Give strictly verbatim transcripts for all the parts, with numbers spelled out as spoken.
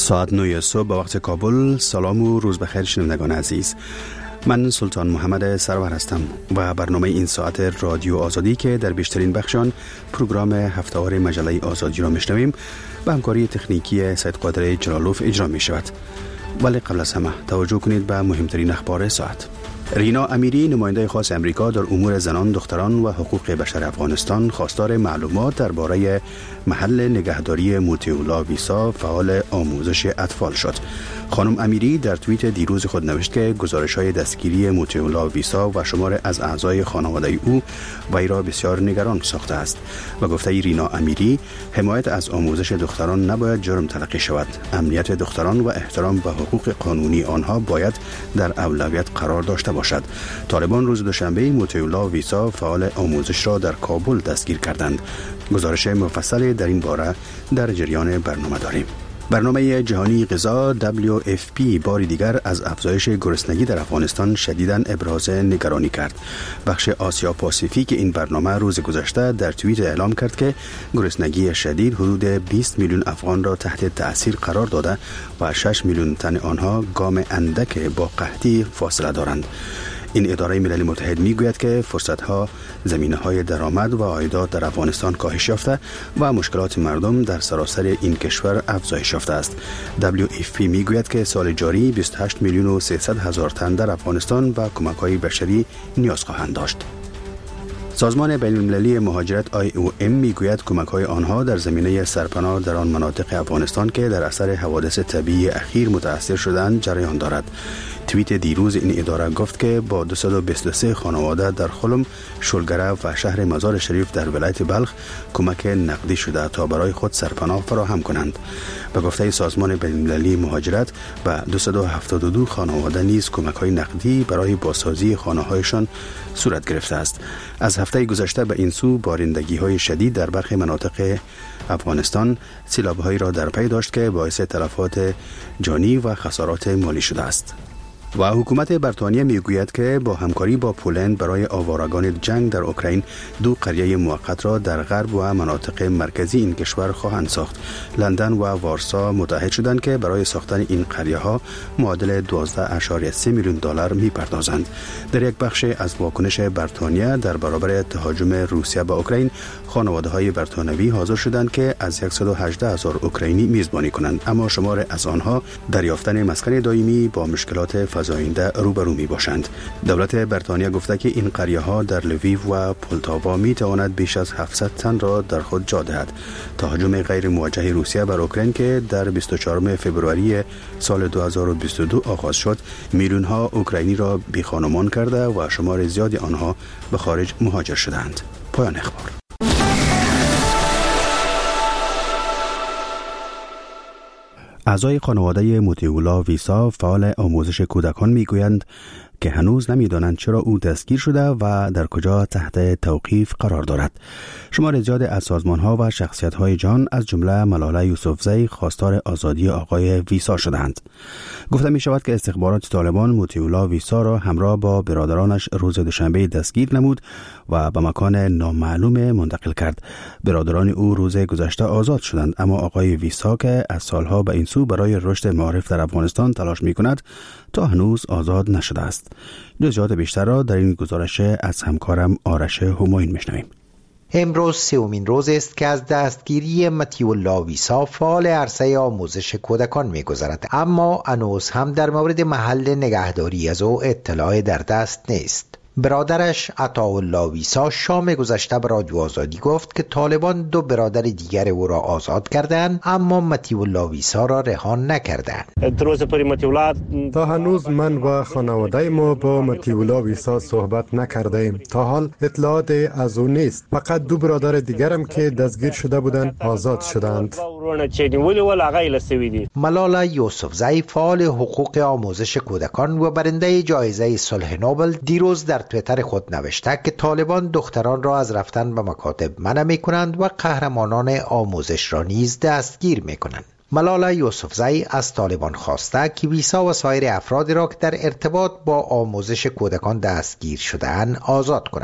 ساعت نه صبح به وقت کابل. سلام و روز بخیر شنوندگان عزیز. من سلطان محمد سرور هستم و برنامه این ساعت رادیو آزادی که در بیشترین بخشان پروگرام هفته‌وار مجله آزادی را میشنویم به همکاری تکنیکی سید قادر جلالوف اجرا می شود. ولی قبل از همه توجه کنید به مهمترین اخبار ساعت. رینا امیری، نماینده خاص امریکا در امور زنان، دختران و حقوق بشر افغانستان، خواستار معلومات درباره محل نگهداری موتیولا ویسا، فعال آموزش اطفال شد. خانم امیری در توییت دیروز خود نوشت که گزارش‌های دستگیری موتیولا ویسا و شمار از اعضای خانواده او وی را بسیار نگران ساخته است و گفته رینا امیری حمایت از آموزش دختران نباید جرم تلقی شود. امنیت دختران و احترام به حقوق قانونی آنها باید در اولویت قرار داشته باشد. طالبان روز دوشنبه موتیولا ویسا، فعال آموزش را در کابل دستگیر کردند. گزارش مفصل در این باره در جریان برنامه داریم. برنامه جهانی غذا دبلیو اف پی باری دیگر از افزایش گرسنگی در افغانستان شدیداً ابراز نگرانی کرد. بخش آسیا پاسیفیک این برنامه روز گذشته در توییت اعلام کرد که گرسنگی شدید حدود بیست میلیون افغان را تحت تأثیر قرار داده و شش میلیون تن آنها گام اندک با قحطی فاصله دارند. این اداره ملل متحد میگوید که فرصت‌ها، زمینه‌های درآمد و عایدات در افغانستان کاهش یافته و مشکلات مردم در سراسر این کشور افزایش یافته است. دبلیو اف پی میگوید که سال جاری بیست و هشت میلیون و سیصد هزار تن در افغانستان به کمک‌های بشری نیاز خواهند داشت. سازمان بین‌المللی مهاجرت آی او ام میگوید کمک‌های آنها در زمینه سرپناه در آن مناطق افغانستان که در اثر حوادث طبیعی اخیر متاثر شدند جریان دارد. توییت دیروز این اداره گفت که با دویست و بیست و سه خانواده در خلم، شلگره و شهر مزار شریف در ولایت بلخ کمک نقدی شده تا برای خود سرپناه فراهم کنند. به گفته سازمان بین‌المللی مهاجرت به دویست و هفتاد و دو خانواده نیز کمک‌های نقدی برای بازسازی خانه‌هایشان صورت گرفته است. از هفته گذشته به این سو بارندگی‌های شدید در برخی مناطق افغانستان سیلاب‌هایی را در پی داشت که باعث تلفات جانی و خسارات مالی شده است. و حکومت بریتانیا میگوید که با همکاری با پولند برای آوارگان جنگ در اوکراین دو قریه موقت را در غرب و مناطق مرکزی این کشور خواهند ساخت. لندن و وارسا متحد شدند که برای ساختن این قریه ها معادل دوازده ممیز سه میلیون دلار میپردازند. در یک بخش از واکنش بریتانیا در برابر تهاجم روسیه به اوکراین، خانواده های بریتانوی حاضر شدند که از صد و هجده هزار اوکراینی میزبانی کنند، اما شمار از آنها در یافتن مسکن دائمی با مشکلات فزاینده روبرو می باشند. دولت بریتانیا گفته که این قریه ها در لویو و پولتاوا می تواند بیش از هفتصد تن را در خود جا دهد. تهاجم غیر موجه روسیه بر اوکراین که در بیست و چهارم فوریه سال دو هزار و بیست و دو آغاز شد، میلیون ها اوکراینی را بی خانمان کرده و شمار زیادی آنها به خارج مهاجر شدند. پایان اخبار. اعضای خانواده موتیولا ویسا، فعال آموزش کودکان میگویند که هنوز نمیدانند چرا او دستگیر شده و در کجا تحت توقیف قرار دارد. شمار زیاد از سازمان‌ها و شخصیت‌های جان از جمله ملاله یوسفزئی خواستار آزادی آقای ویسا شدند. گفته می شود که استخبارات طالبان موتیولا ویسا را همراه با برادرانش روز دوشنبه دستگیر نمود و به مکان نامعلوم منتقل کرد. برادران او روز گذشته آزاد شدند، اما آقای ویسا که از سالها به این سو برای رشد معارف در افغانستان تلاش می کند تا هنوز آزاد نشده است. جزئیات بیشتر را در این گزارش از همکارم آرش همایون میشنویم. امروز سومین روز است که از دستگیری موتیولا ویسا، فعال عرصه آموزش کودکان می‌گذرد، اما هنوز هم در مورد محل نگهداری از او اطلاعی در دست نیست. برادرش عطاالله ویسا شام گذشته به رادیو آزادی گفت که طالبان دو برادر دیگر او را آزاد کردند، اما موتیولا ویسا را رها نکردند. تا هنوز من و خانواده ما با موتیولا ویسا صحبت نکردیم. تا حال اطلاعات از او نیست. فقط دو برادر دیگرم که دستگیر شده بودند آزاد شدند. ملاله یوسفزئی، فعال حقوق آموزش کودکان و برنده جایزه صلح نوبل، دیروز در توییتر خود نوشته که طالبان دختران را از رفتن به مکاتب منع می‌کنند و قهرمانان آموزش را نیز دستگیر می‌کنند. ملاله یوسفزئی از طالبان خواسته که ویسا و سایر افرادی را که در ارتباط با آموزش کودکان دستگیر شده‌اند آزاد کنند.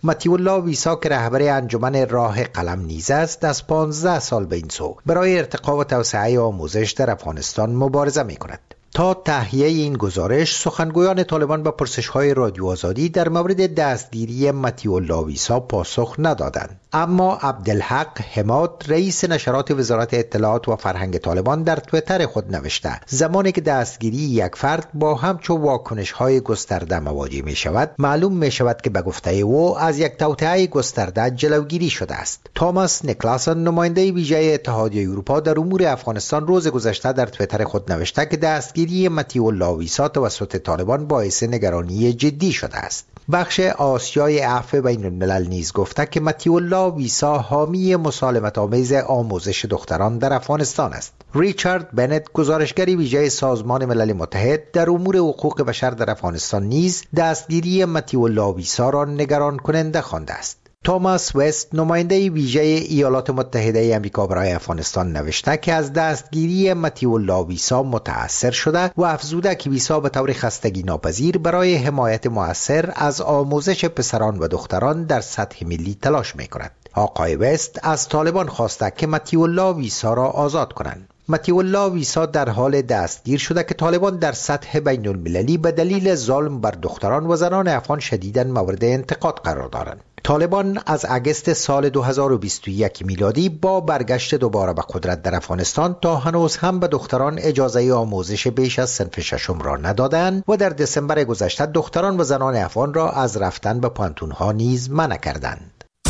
مطیع الله ویسا که رهبر انجمن راه قلم نیز است، از پانزده سال به این سو برای ارتقا و توسعه آموزش در افغانستان مبارزه می کند. تا تهیه این گزارش سخنگویان طالبان به پرسش‌های رادیو آزادی در مورد دستگیری مطیع الله ویسا پاسخ ندادند. اما عبدالحق حماد رئیس نشرات وزارت اطلاعات و فرهنگ طالبان در توییتر خود نوشته زمانی که دستگیری یک فرد با همچو واکنش‌های گسترده مواجه می شود، معلوم می شود که به گفته او از یک توطئه گسترده جلوگیری شده است. توماس نیکلاسن نماینده ویژه اتحادیه اروپا در امور افغانستان روز گذشته در توییتر خود نوشته که دستگیری مطیع الله ویسا توسط طالبان باعث نگرانی جدی شده است. بخش آسیای عفو بین الملل نیز گفته که مطیع الله ویسا حامی مسالمت آمیز آموزش دختران در افغانستان است. ریچارد بنت گزارشگر ویژه سازمان ملل متحد در امور حقوق بشر در افغانستان نیز دستگیری مطیع الله ویسا را نگران کننده خوانده است. توماس وست نماینده ویژه ایالات متحده آمریکا برای افغانستان نوشته که از دستگیری مطیع الله ویسا متأثر شده و افزوده که ویسا به طور خستگی ناپذیر برای حمایت مؤثر از آموزش پسران و دختران در سطح ملی تلاش می کند. آقای وست از طالبان خواسته که مطیع الله ویسا را آزاد کنند. مطیع الله ویسا در حال دستگیر شده که طالبان در سطح بین المللی به دلیل ظلم بر دختران و زنان افغان شدیداً مورد انتقاد قرار دارند. طالبان از اگست سال دو هزار و بیست و یک میلادی با برگشت دوباره به قدرت در افغانستان تا هنوز هم به دختران اجازه آموزش بیش از صنف ششم را ندادند و در دسامبر گذشته دختران و زنان افغان را از رفتن به پانتون‌ها نیز منع کردند.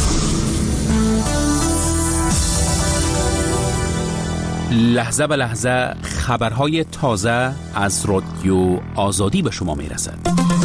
لحظه به لحظه خبرهای تازه از رادیو آزادی به شما میرسد.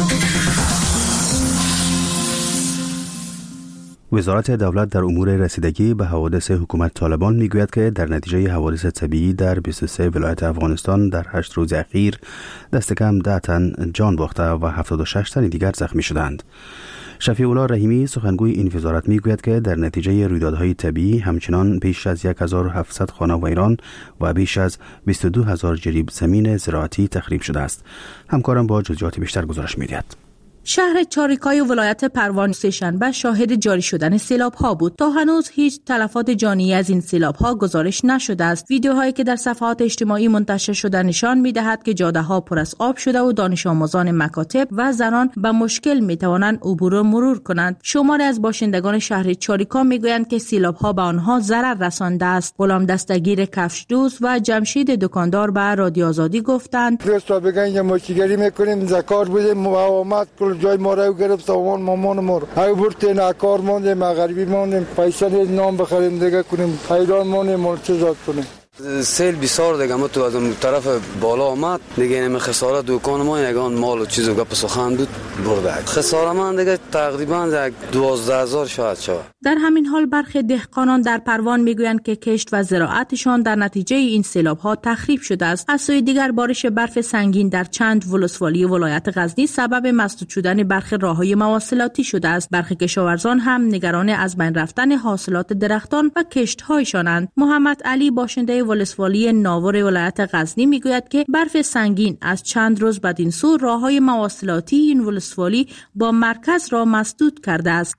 وزارت دولت در امور رسیدگی به حوادث حکومت طالبان میگوید که در نتیجه حوادث طبیعی در بیست و سه ولایت افغانستان در هشت روز اخیر دست کم ده تن جان باخته و هفتاد و شش تن دیگر زخمی شدند. شفیع الله رحیمی سخنگوی این وزارت میگوید که در نتیجه رویدادهای طبیعی همچنان بیش از هزار و هفتصد خانه ویران و بیش از بیست و دو هزار جریب زمین زراعتی تخریب شده است. همکارم با جزئیات بیشتر گزارش می‌دهد. شهر چاریکای ولایت پروان سه‌شنبه شاهد جاری شدن سیلاب‌ها بود. تا هنوز هیچ تلفات جانی از این سیلاب‌ها گزارش نشده است. ویدیوهایی که در صفحات اجتماعی منتشر شده نشان می‌دهد که جاده‌ها پر از آب شده و دانش آموزان مکاتب و زنان به مشکل می‌توانند عبور و مرور کنند. شماری از باشندگان شهر چاریکا می‌گویند که سیلاب‌ها به آنها ضرر رسانده است. غلام دستگیر کفشدوز و جمشید دکاندار به رادیو آزادی گفتند: دوستا بگن ما چیگری می‌کنیم، زکات بدیم، مقاومت جای ما رو گرفت سامان مامان ما رو های برتین اکار ماندیم، مغربی ماندیم، پیسه نام بخریم دیگه کنیم، حیران ماندیم، مال چه زاد کنیم. سیل بسیار دیگه ما تو از اون طرف بالا آمد دیگه، این خسارت دکان ما یگان مال و چیزو گپ سخن بود برده. خسارت من دیگه تقریبا دوازده هزار شاید شود. در همین حال برخی دهقانان در پروان میگویند که کشت و زراعتشان در نتیجه این سیلاب‌ها تخریب شده است. از سوی دیگر بارش برف سنگین در چند ولسوالی ولایت غزنی سبب مسدود شدن برخی راه‌های مواصلاتی شده است. برخی کشاورزان هم نگران از بین رفتن حاصلات درختان و کشت‌هایشانند. محمد علی باشنده ولسوالی ناور ولایت غزنی میگوید که برف سنگین از چند روز بعد این سو راه‌های مواصلاتی این ولسوالی با مرکز را مسدود کرده است.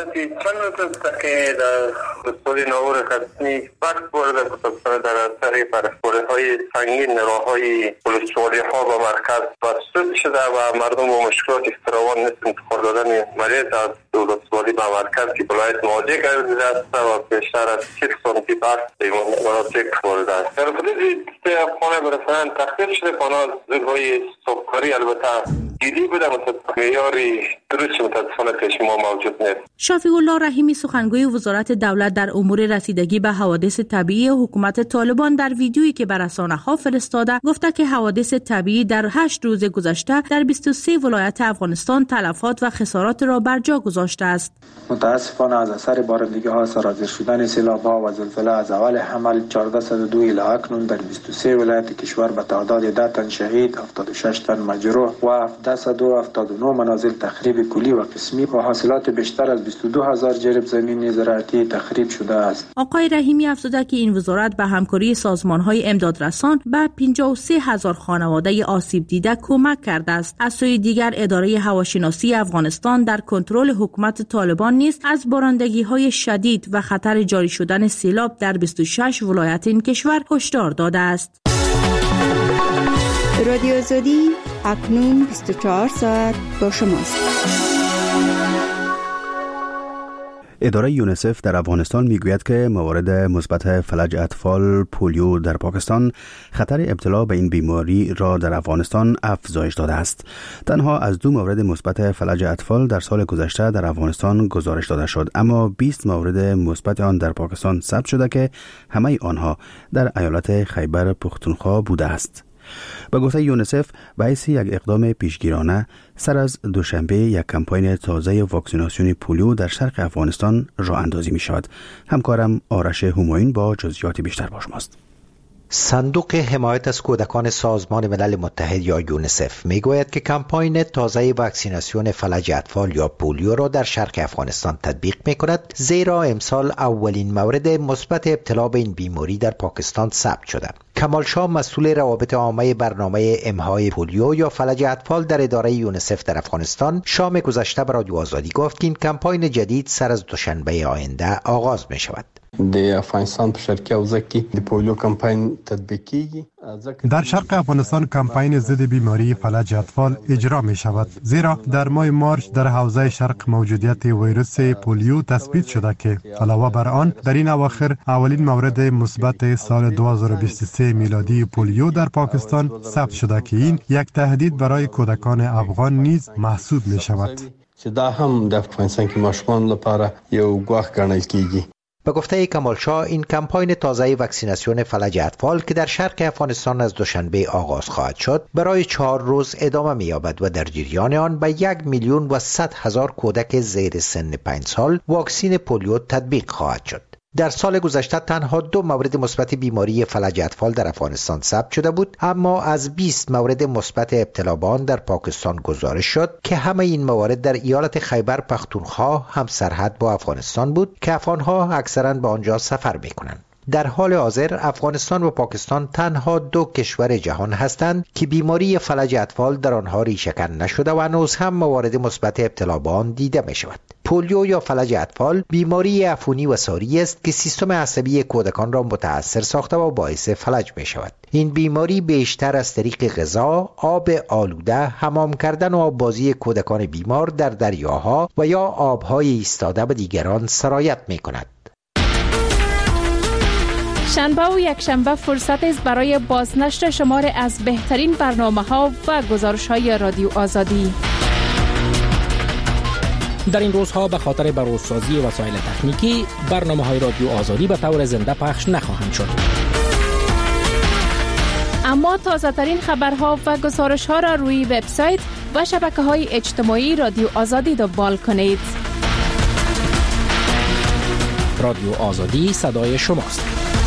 که در ولسوالی ناور غزنی برف بارده کتابخانه در اثر برف‌باری‌های سنگین راه‌های ولسوالی ها با مرکز مسدود شده و مردم با مشکلات فراوان نسبت انتقال دادن مریض از ولسوالی به مرکز که ولایت مواجه گردیده است و بیشتر از سی سانتی برف به این مناطق وارد است. در حدود خانه برسان تخریب شده، کانال زیرهای سوکاری البته گیری بوده، معیاری درست متاسفانه پیش ما موجود نیست. شفیع الله رحیمی سخنگوی وزارت دولت در امور رسیدگی به حوادث طبیعی حکومت طالبان در ویدیویی که به رسانه‌ها فرستاده گفته که حوادث طبیعی در هشت روز گذشته در بیست و سه ولایت افغانستان تلفات و خسارات را بر جا گذاشته است. متاسفانه از اثر بارندگی‌ها سرازیر شدن سیلاب‌ها و زلزله از اول حمل چهارصد و دو الی اکنون در بیست و سه ولایت کشور به تعداد ده تن شهید، هفتاد و شش تن مجروح و ده و صد و هفتاد و نه منازل تخریب کلی و قسمی و حاصلات بیشتر از بیست و دو هزار جریب زمین زراعتی تخریب شده است. آقای رحیمی افزوده که این وزارت به همکاری سازمان‌های امدادرسان به پنجاه و سه هزار خانواده آسیب دیده کمک کرده است. از سوی دیگر اداره هواشناسی افغانستان در کنترل حکومت طالبان نیز از بارندگی‌های شدید و خطر جاری شدن سیلاب در بیست و شش ولایت این کشور هشدار داده است. رادیو آزادی اکنون بیست و چهار ساعت با شماست. اداره یونیسف در افغانستان میگوید که موارد مثبت فلج اطفال پولیو در پاکستان خطر ابتلا به این بیماری را در افغانستان افزایش داده است. تنها از دو مورد مثبت فلج اطفال در سال گذشته در افغانستان گزارش داده شد، اما بیست مورد مثبت آن در پاکستان ثبت شده که همه آنها در ایالت خیبر پختونخوا بوده است. به گفته یونیسف، به حیث یک اقدام پیشگیرانه سر از دوشنبه یک کمپاین تازه واکسیناسیون پولیو در شرق افغانستان راه اندازی می شود. همکارم آرش همایون با جزئیات بیشتر با شماست. صندوق حمایت از کودکان سازمان ملل متحد یا یونیسف میگوید که کمپاین تازه واکسیناسیون فلج اطفال یا پولیو را در شرق افغانستان تطبیق میکند، زیرا امسال اولین مورد مثبت ابتلا به این بیماری در پاکستان ثبت شده. کمال شاه، مسئول روابط عامه برنامه امهای پولیو یا فلج اطفال در اداره یونیسف در افغانستان، شام گذشته به رادیو آزادی گفت که این کمپاین جدید سر از دوشنبه آینده آغاز می شود. در افغانستان په شرقي حوزه کې د پولیو کمپاین تطبیق کیږي. در شرق افغانستان کمپاین ضد بیماری فلج اطفال اجرا می شود، زیرا در ماه مارچ در حوزه شرق موجودیت ویروس پولیو تثبیت شده که علاوه بر آن در این اواخر اولین مورد مثبت سال دو هزار و بیست و سه میلادی پولیو در پاکستان ثبت شده که این یک تهدید برای کودکان افغان نیز محسوب می شود. چې دا هم د افغانستان کې ماشومان لپاره یو ګواښ ګڼل کیږي. به گفته کمال شاه، این کمپاین تازه واکسیناسیون فلج اطفال که در شرق افغانستان از دوشنبه آغاز خواهد شد، برای چهار روز ادامه می‌یابد و در جریان آن به یک میلیون و صد هزار کودک زیر سن پنج سال واکسین پولیو تطبیق خواهد شد. در سال گذشته تنها دو مورد مثبت بیماری فلج اطفال در افغانستان ثبت شده بود، اما از بیست مورد مثبت ابتلا به آن در پاکستان گزارش شد که همه این موارد در ایالت خیبر پختونخوا هم سرحد با افغانستان بود که افغانها اکثرا به آنجا سفر می‌کنند. در حال حاضر افغانستان و پاکستان تنها دو کشور جهان هستند که بیماری فلج اطفال در آنها ریشه‌کن نشده و هنوز هم موارد مثبت ابتلا به آن دیده می شود. پولیو یا فلج اطفال بیماری عفونی و ساری است که سیستم عصبی کودکان را متاثر ساخته و باعث فلج می شود. این بیماری بیشتر از طریق غذا، آب آلوده، حمام کردن و آببازی کودکان بیمار در دریاها و یا آبهای ایستاده به دیگران سرایت می کند. شنبه و یک شنبه فرصت است برای بازنشر شمار از بهترین برنامه‌ها و گزارش‌های رادیو آزادی. در این روزها به خاطر بروزسازی وسایل تکنیکی برنامه‌های رادیو آزادی به طور زنده پخش نخواهند شد. اما تازه‌ترین خبرها و گزارش‌ها را روی وبسایت و شبکه‌های اجتماعی رادیو آزادی دنبال کنید. رادیو آزادی صدای شماست.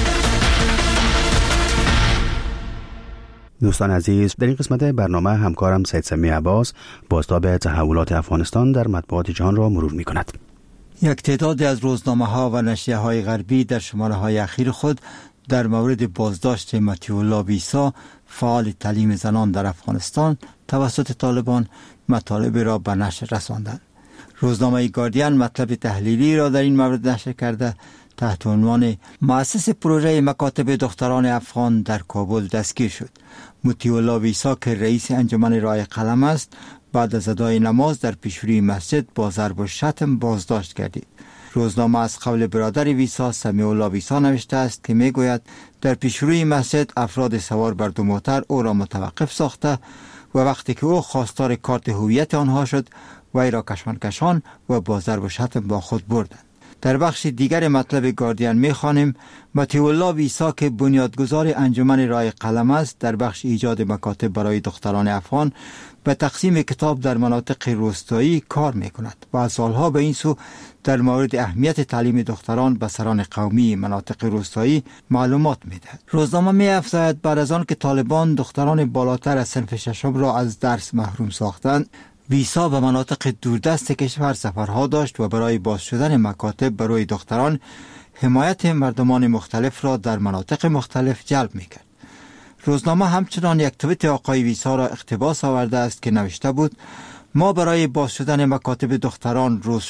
دوستان عزیز، در این قسمت برنامه همکارم سید سمی عباس بازتاب تحولات افغانستان در مطبوعات جهان را مرور می کند. یک تعداد از روزنامه‌ها و نشریه‌های غربی در شماره‌های اخیر خود در مورد بازداشت مطیع ویسا، فعال تعلیم زنان در افغانستان توسط طالبان، مطالب را به نشر رساندند. روزنامه گاردین مطلب تحلیلی را در این مورد نشر کرده تحت عنوان مؤسس پروژه مکاتب دختران افغان در کابل دستگیر شد. مطیع ویسا که رئیس انجمن رای قلم است، بعد از ادای نماز در پیشروی مسجد با ضرب و شتم بازداشت گردید. روزنامه از قول برادر ویسا، سمیع الله ویسا نوشته است که میگوید در پیشروی مسجد افراد سوار بر دو موتر او را متوقف ساخته و وقتی که او خواستار کارت هویت آنها شد، وی را کشان کشان و با ضرب و شتم با خود بردند. در بخش دیگر مطلب گاردین می‌خوانیم مطیع الله ویسا که بنیادگذار انجمن رای قلم است در بخش ایجاد مکاتب برای دختران افغان به تقسیم کتاب در مناطق روستایی کار می‌کند و از سالها به این سو در مورد اهمیت تعلیم دختران به سران قومی مناطق روستایی معلومات می‌دهد. روزنامه می‌افزاید بعد از آن که طالبان دختران بالاتر از صنف ششم را از درس محروم ساختند، ویسا به مناطق دوردست کشور سفرها داشت و برای باز شدن مکاتب برای دختران حمایت مردمان مختلف را در مناطق مختلف جلب می‌کرد. روزنامه همچنان یک توییت آقای ویسا را اقتباس آورده است که نوشته بود: ما برای باز شدن مکاتب دختران روز